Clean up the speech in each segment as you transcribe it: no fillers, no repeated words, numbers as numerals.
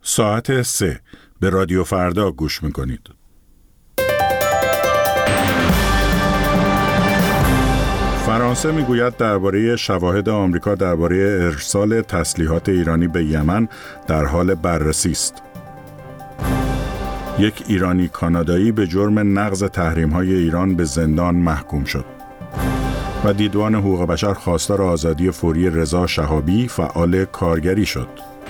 ساعت 3 به رادیو فردا گوش میکنید. فرانسه میگوید درباره شواهد آمریکا درباره ارسال تسلیحات ایرانی به یمن در حال بررسی است. یک ایرانی کانادایی به جرم نقض تحریم‌های ایران به زندان محکوم شد. و دیدبان حقوق بشر خواستار آزادی فوری رضا شهابی فعال کارگری شد.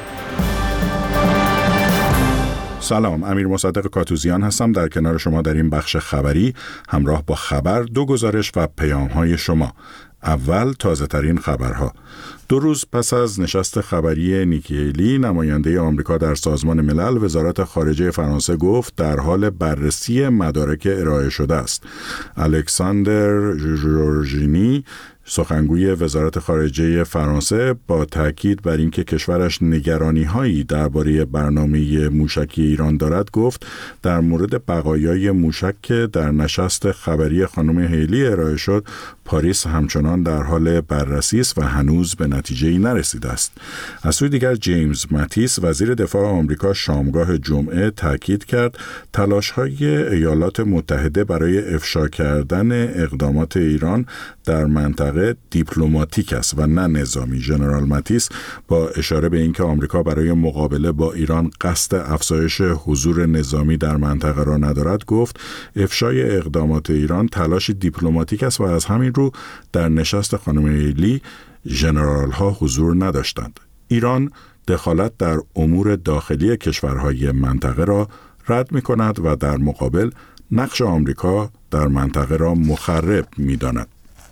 سلام، امیر مصدق کاتوزیان هستم در کنار شما در این بخش خبری همراه با خبر، 2 گزارش و پیام‌های شما. اول تازه ترین خبرها. 2 روز پس از نشست خبری نیکی هیلی، نماینده آمریکا در سازمان ملل، وزارت خارجه فرانسه گفت در حال بررسی مدارک ارائه شده است. الکساندر ژورژینی، سخنگوی وزارت خارجه فرانسه، با تاکید بر اینکه کشورش نگرانی‌هایی درباره برنامه موشکی ایران دارد، گفت در مورد بقایای موشک که در نشست خبری خانم هیلی ارائه شد، پاریس همچنان در حال بررسی است و هنوز به نتیجه‌ای نرسیده است. از سوی دیگر جیمز ماتیس، وزیر دفاع آمریکا، شامگاه جمعه تاکید کرد تلاش‌های ایالات متحده برای افشا کردن اقدامات ایران در منطقه دیپلماتیک است و نه نظامی. ژنرال ماتیس با اشاره به اینکه آمریکا برای مقابله با ایران قصد افزایش حضور نظامی در منطقه را ندارد، گفت افشای اقدامات ایران تلاش دیپلماتیک است و از همین رو در نشست خانم هیلی ژنرال ها حضور نداشتند. ایران دخالت در امور داخلی کشورهای منطقه را رد می کند و در مقابل نقش آمریکا در منطقه را مخرب می داند.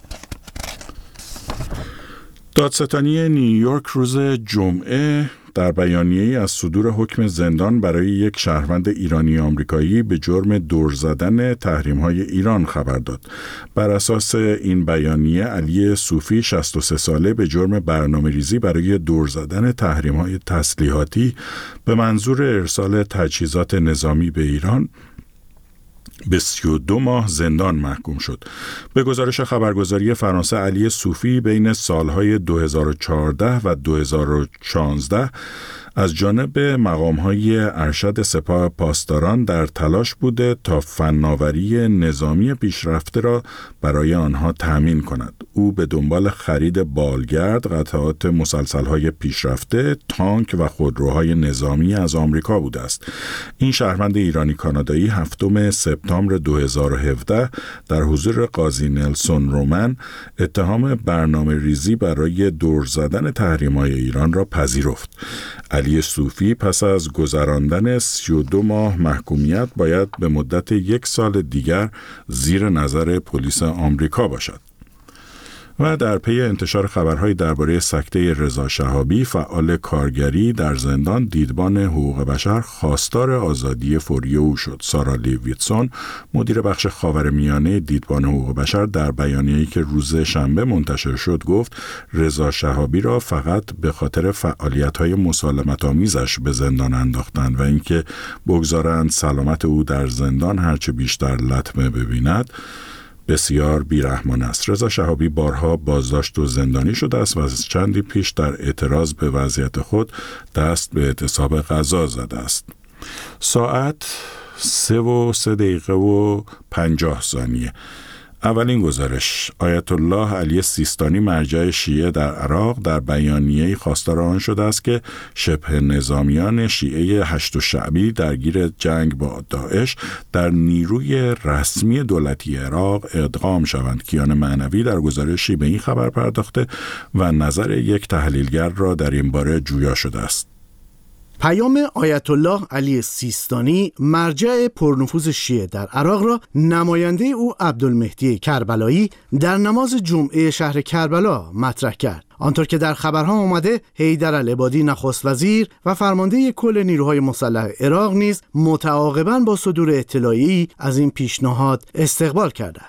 دادستانی نیویورک روز جمعه در بیانیه‌ای از صدور حکم زندان برای یک شهروند ایرانی آمریکایی به جرم دور زدن تحریم‌های ایران خبر داد. بر اساس این بیانیه، علی صوفی 63 ساله به جرم برنامه‌ریزی برای دور زدن تحریم‌های تسلیحاتی به منظور ارسال تجهیزات نظامی به ایران به 32 ماه زندان محکوم شد. به گزارش خبرگزاری فرانسه، علی صوفی بین سالهای 2014 و 2016 از جانب مقام‌های ارشد سپاه پاسداران در تلاش بوده تا فناوری نظامی پیشرفته را برای آنها تأمین کند. او به دنبال خرید بالگرد، قطعات مسلسل‌های پیشرفته، تانک و خودروهای نظامی از آمریکا بوده است. این شهروند ایرانی کانادایی 7 سپتامبر 2017 در حضور قاضی نلسون رومن اتهام برنامه‌ریزی برای دور زدن تحریم‌های ایران را پذیرفت. علی صوفی پس از گذراندن 32 ماه محکومیت باید به مدت 1 سال دیگر زیر نظر پلیس آمریکا باشد. و در پی انتشار خبرهای درباره سکته رضا شهابی، فعال کارگری در زندان، دیدبان حقوق بشر خواستار آزادی فوری او شد. سارا لیویتسون، مدیر بخش خاورمیانه دیدبان حقوق بشر، در بیانیه‌ای که روز شنبه منتشر شد گفت رضا شهابی را فقط به خاطر فعالیت‌های مسالمت‌آمیزش به زندان انداختند و اینکه بگذارند سلامت او در زندان هرچه بیشتر لطمه ببیند بسیار بیرحمانه است. رضا شهابی بارها بازداشت و زندانی شده است و از چندی پیش در اعتراض به وضعیت خود دست به اعتصاب غذا زده است. ساعت 3:03:50. اولین گزارش. آیت الله علی سیستانی، مرجع شیعه در عراق، در بیانیه‌ای خواستار آن شده است که شبه نظامیان شیعه هشت شعبی درگیر جنگ با داعش در نیروی رسمی دولتی عراق ادغام شوند. کیان معنوی در گزارشی به این خبر پرداخته و نظر یک تحلیلگر را در این باره جویا شده است. پیام آیت الله علی سیستانی، مرجع پرنفوذ شیعه در عراق، را نماینده او عبدالمهدی کربلایی در نماز جمعه شهر کربلا مطرح کرد. آنطور که در خبرها آمده، حیدر العبادی نخست وزیر و فرمانده کل نیروهای مسلح عراق نیز متعاقباً با صدور اطلاعی از این پیشنهاد استقبال کرده است.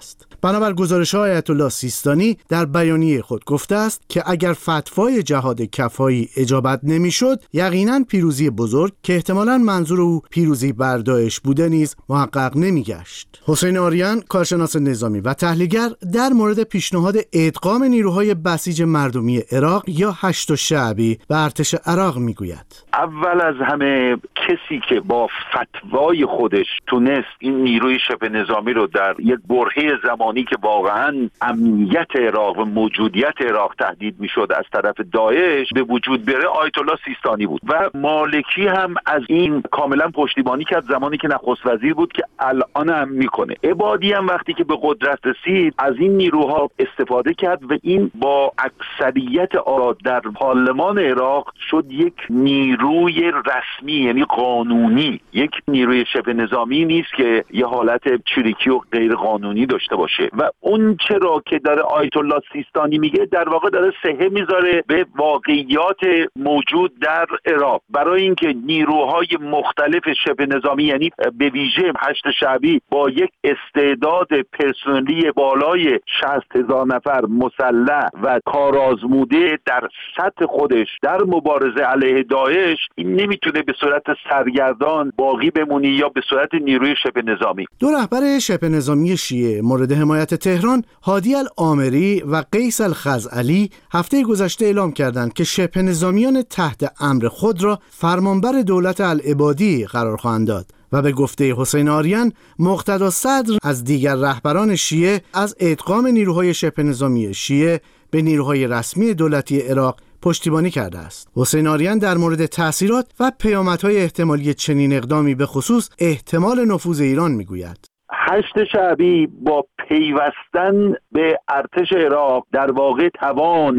بنابر گزارش آیت الله سیستانی در بیانیه خود گفته است که اگر فتوای جهاد کفایی اجابت نمیشد، یقینا پیروزی بزرگ که احتمالاً منظور او پیروزی بر داعش بوده نیز محقق نمیگشت. حسین آریان، کارشناس نظامی و تحلیلگر، در مورد پیشنهاد ادغام نیروهای بسیج مردمی عراق یا هشت شعبی به ارتش عراق میگوید: اول از همه کسی که با فتوای خودش تونست این نیروی شبه نظامی رو در یک برهه زمانی که واقعا امنیت عراق و موجودیت عراق تهدید میشد از طرف داعش به وجود بیاره، آیت الله سیستانی بود و مالکی هم از این کاملا پشتیبانی کرد زمانی که نخست وزیر بود که الان هم میکنه. عبادی هم وقتی که به قدرت رسید از این نیروها استفاده کرد و این با اکثریت آرا در پارلمان عراق شد یک نیروی رسمی، یعنی قانونی. یک نیروی شبه نظامی نیست که یه حالت چریکی و غیر قانونی داشته باشه و اون چرا که داره آیت الله سیستانی میگه در واقع داره سهه میذاره به واقعیات موجود در عراق برای اینکه نیروهای مختلف شبه نظامی، یعنی به ویژه هشت شعبی با یک استعداد پرسنلی بالای 60,000 نفر مسلح و کارآزموده در سطح خودش در مبارزه علیه داعش، این نمیتونه به صورت سرگردان باقی بمونی یا به صورت نیروی شبه نظامی. دو رهبر شبه نظامی شیعه مورد حمایت تهران، هادی العامری و قیس الخزعلی، هفته گذشته اعلام کردند که شبه نظامیان تحت امر خود را فرمانبر دولت العبادی قرار خواهند داد و به گفته حسین آریان، مقتدا صدر از دیگر رهبران شیعه از ادغام نیروهای شبه نظامی شیعه به نیروهای رسمی دولتی عراق پشتیبانی کرده است. حسین آریان در مورد تأثیرات و پیامدهای احتمالی چنین اقدامی به خصوص احتمال نفوذ ایران میگوید: هشت شعبی با پیوستن به ارتش عراق در واقع توان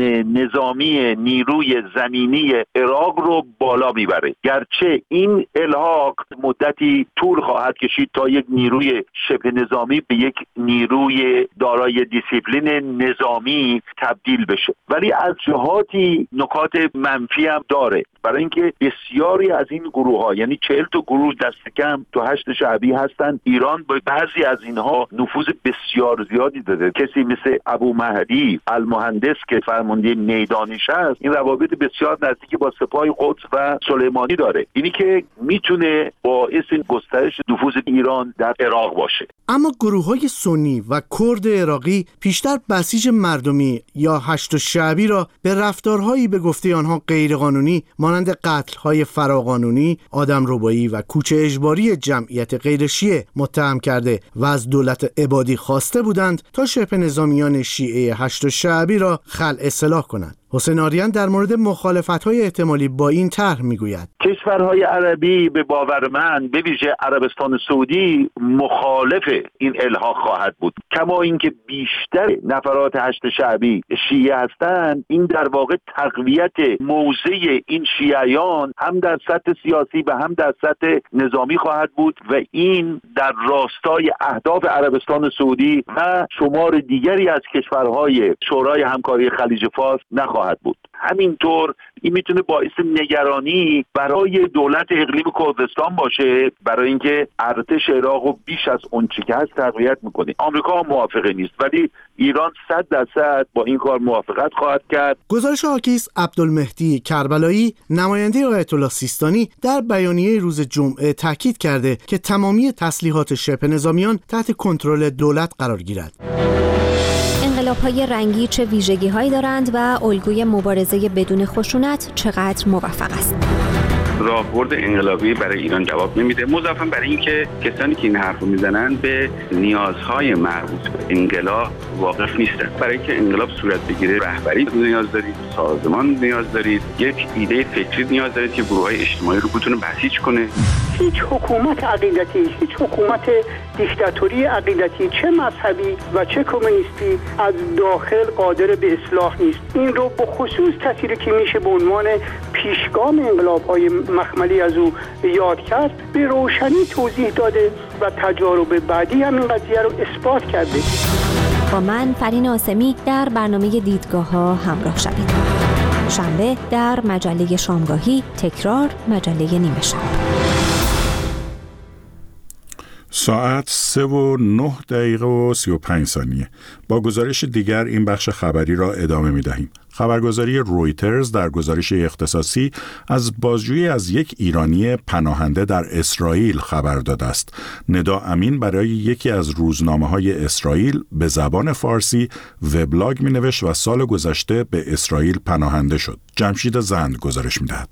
نظامی نیروی زمینی عراق رو بالا میبره، گرچه این الحاق مدتی طول خواهد کشید تا یک نیروی شبه نظامی به یک نیروی دارای دیسیپلین نظامی تبدیل بشه، ولی از جهاتی نکات منفی هم داره، برای اینکه بسیاری از این گروه ها، یعنی 40 تا گروه دست کم تو هشت شعبی هستن، ایران با بعضی از اینها نفوذ بسیار زیادی داره. کسی مثل ابو مهدی المهندس که فرمانده میدانیش هست، این روابط بسیار نزدیکی با سپاه قدس و سلیمانی داره، اینی که میتونه باعث گسترش نفوذ ایران در عراق باشه. اما گروه‌های سنی و کرد عراقی پیشتر بسیج مردمی یا هشت شعبی را به رفتارهایی به گفته آنها غیرقانونی مانند قتل‌های فراقانونی، آدمربایی و کوچ اجباری جمعیت غیر شیعه متهم کرده و از دولت عبادی خواسته بودند تا شبه نظامیان شیعه هشت شعبی را خلع اصلاح کنند. حسین آریان در مورد مخالفت‌های احتمالی با این طرح میگوید: کشورهای عربی به باور من، به ویژه عربستان سعودی، مخالف این الحاق خواهد بود. کما اینکه بیشتر نفرات هشت شعبی شیعه هستند، این در واقع تقویت موضع این شیعیان هم در سطح سیاسی و هم در سطح نظامی خواهد بود و این در راستای اهداف عربستان سعودی و شمار دیگری از کشورهای شورای همکاری خلیج فارس نخواهد بود. همینطور این میتونه باعث نگرانی برای دولت اقلیم کردستان باشه، برای اینکه ارتش عراق رو بیش از اون چیزی که هست تقویت میکنه. آمریکا هم موافقه نیست، ولی ایران 100% با این کار موافقت خواهد کرد. گزارش آکیس عبدالمهدی کربلایی، نماینده آیت الله سیستانی، در بیانیه روز جمعه تاکید کرده که تمامی تسلیحات شبه نظامیان تحت کنترل دولت قرار گیرد. انقلاب‌های رنگی چه ویژگی‌هایی دارند و الگوی مبارزه بدون خشونت چقدر موفق است؟ راهبرد انقلابی برای ایران جواب نمیده، مضافاً برای اینکه کسانی که این حرف رو میزنن به نیازهای مربوط به انقلاب واقف نیستن. برای اینکه انقلاب صورت بگیره رهبری نیاز دارید، سازمان نیاز دارید، یک ایده فکری نیاز دارید که گروه‌های اجتماعی رو بتونه بسیج کنه. هیچ حکومت عقیدتی، هیچ حکومت دیکتاتوری عقیدتی، چه مذهبی و چه کمونیستی، از داخل قادر به اصلاح نیست. این رو به خصوص کسی که میشه به عنوان پیشگام انقلاب‌های مخملی از او یاد کرد به روشنی توضیح داده و تجارب بعدی هم این قضیه رو اثبات کرده. با من فرین آسمی در برنامه دیدگاه‌ها همراه شوید. شنبه در مجله شامگاهی، تکرار مجله نیمه شب. ساعت 3:09:35 با گزارش دیگر این بخش خبری را ادامه می دهیم. خبرگزاری رویترز در گزارش اختصاصی از بازجویی از یک ایرانی پناهنده در اسرائیل خبر داده است. ندا امین برای یکی از روزنامه‌های اسرائیل به زبان فارسی وبلاگ می‌نوشت و سال گذشته به اسرائیل پناهنده شد. جمشید زند گزارش می‌دهد.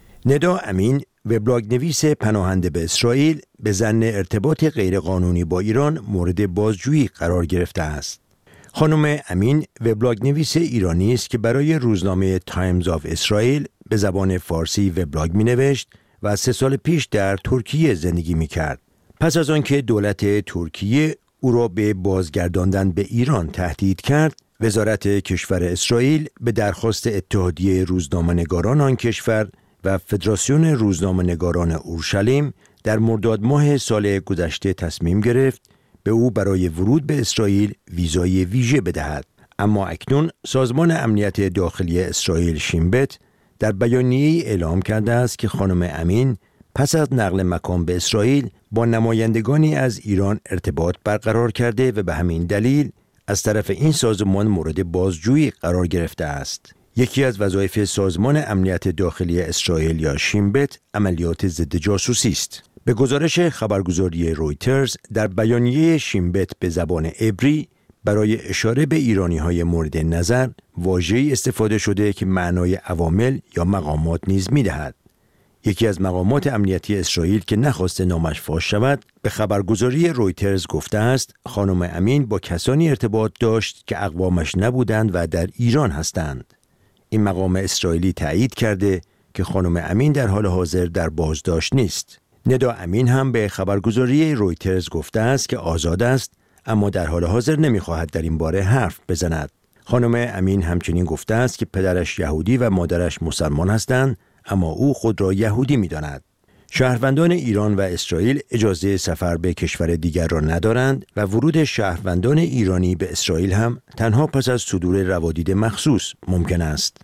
ندا امین وبلاگ نویس پناهنده به اسرائیل به ظن ارتباط غیرقانونی با ایران مورد بازجویی قرار گرفته است. خانم امین وبلاگ نویس ایرانی است که برای روزنامه تایمز آف اسرائیل به زبان فارسی وبلاگ می‌نوشت و 3 سال پیش در ترکیه زندگی می‌کرد. پس از آنکه دولت ترکیه او را به بازگرداندن به ایران تهدید کرد، وزارت کشور اسرائیل به درخواست اتحادیه روزنامه‌نگاران آن کشور و فدراسیون روزنامه‌نگاران اورشلیم در مرداد ماه سال گذشته تصمیم گرفت به او برای ورود به اسرائیل ویزای ویژه بدهد. اما اکنون سازمان امنیت داخلی اسرائیل شین بت در بیانیه‌ای اعلام کرده است که خانم امین پس از نقل مکان به اسرائیل با نمایندگانی از ایران ارتباط برقرار کرده و به همین دلیل از طرف این سازمان مورد بازجویی قرار گرفته است. یکی از وظایف سازمان امنیت داخلی اسرائیل یا شین بت عملیات ضد جاسوسی است. به گزارش خبرگزاری رویترز در بیانیه شین بت به زبان عبری برای اشاره به ایرانی‌های مورد نظر واژه‌ای استفاده شده که معنای عوامل یا مقامات نیز می‌دهد. یکی از مقامات امنیتی اسرائیل که نخواسته نامش فاش شود به خبرگزاری رویترز گفته است خانم امین با کسانی ارتباط داشت که اقوامش نبودند و در ایران هستند. این مقام اسرائیلی تایید کرده که خانم امین در حال حاضر در بازداشت نیست. ندا امین هم به خبرگزاری رویترز گفته است که آزاد است اما در حال حاضر نمی‌خواهد در این باره حرف بزند. خانم امین همچنین گفته است که پدرش یهودی و مادرش مسلمان هستند اما او خود را یهودی می‌داند. شهروندان ایران و اسرائیل اجازه سفر به کشور دیگر را ندارند و ورود شهروندان ایرانی به اسرائیل هم تنها پس از صدور روادید مخصوص ممکن است.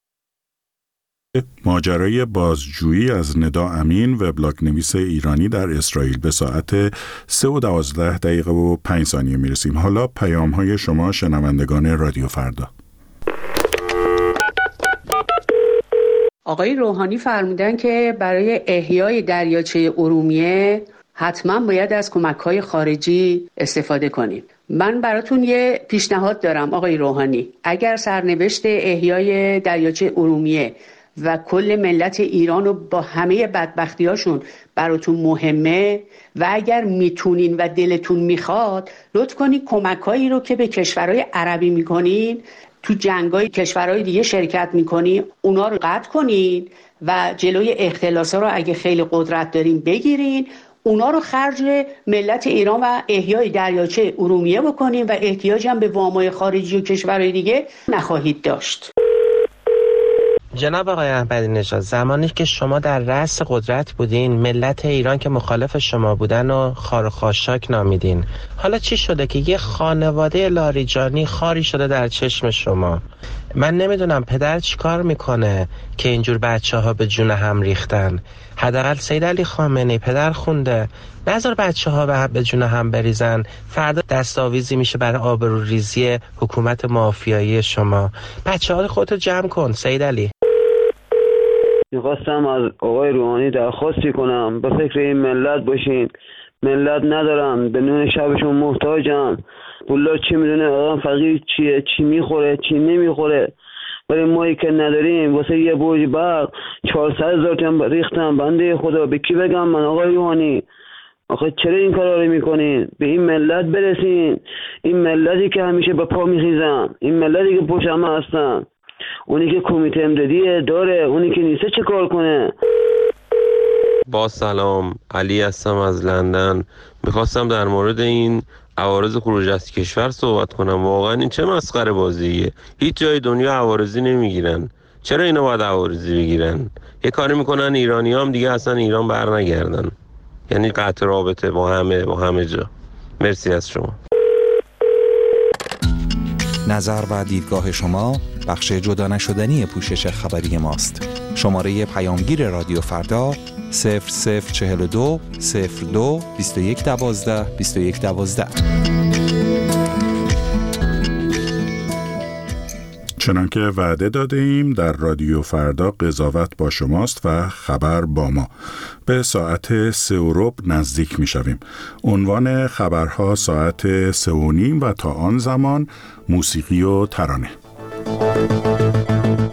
ماجرای بازجویی از ندا امین وبلاگ نویس ایرانی در اسرائیل به ساعت 3:12:05 میرسیم. حالا پیام‌های شما شنوندگان رادیو فردا. آقای روحانی فرمودن که برای احیای دریاچه ارومیه حتما باید از کمک‌های خارجی استفاده کنیم. من براتون یه پیشنهاد دارم آقای روحانی. اگر سرنوشت احیای دریاچه ارومیه و کل ملت ایران و با همه بدبختیاشون براتون مهمه و اگر میتونین و دلتون میخواد لطف کنین کمک‌هایی رو که به کشورهای عربی میکنین تو جنگای کشورهای دیگه شرکت میکنین اونا رو قطع کنین و جلوی اختلاسا رو اگه خیلی قدرت دارین بگیرین، اونا رو خرج ملت ایران و احیای دریاچه ارومیه بکنین و احتیاج هم به وامای خارجی و کشورهای دیگه نخواهید داشت. جناب آقای احمدی نژاد، زمانی که شما در رأس قدرت بودین ملت ایران که مخالف شما بودن و خار و خاشاک نامیدین. حالا چی شده که یه خانواده لاریجانی خاری شده در چشم شما؟ من نمیدونم پدر چی کار میکنه که اینجور بچه‌ها به جون هم ریختن. حداقل سید علی خامنه‌ای پدر خونده نذار بچه‌ها به جون هم بریزن، فردا دستاویزی میشه برای آبروریزی حکومت مافیایی شما. بچه‌ها خودتو جمع کن سید علی. میخواستم از آقای روحانی درخواستی کنم به فکر این ملت باشین. ملت ندارن، به نون شبشون محتاجن. پولا چی میدونه آدم فقیر چیه، چی میخوره چی نمیخوره. ولی مایی که نداریم واسه یه برج برق 400,000 تومان ریختم. بنده خدا به کی بگم من آقای روحانی؟ آخه چرا این کارا رو میکنین؟ به این ملت برسین. این ملتی که همیشه به پا میخیزن، این ملتی که پشت همه هستن، اونی که کمیته امدادی داره، اونی که نیسته چه کار کنه؟ با سلام، علی هستم از لندن. میخواستم در مورد این عوارض خروج از کشور صحبت کنم. واقعا این چه مسخره بازیه؟ هیچ جای دنیا عوارضی نمیگیرن. چرا اینا باید عوارضی بگیرن؟ یه کاری میکنن ایرانی هم دیگه اصلا ایران بر نگردن. یعنی قطع رابطه با همه جا. مرسی از شما. نظر و دیدگاه شما بخش جدا نشدنی پوشش خبری ماست. شماره پیامگیر رادیو فردا 0042 02 2112 2112. چنانکه وعده داده ایم در رادیو فردا قضاوت با شماست و خبر با ما. به ساعت 3:15 نزدیک می شویم. عنوان خبرها ساعت 3:30 و تا آن زمان موسیقی و ترانه.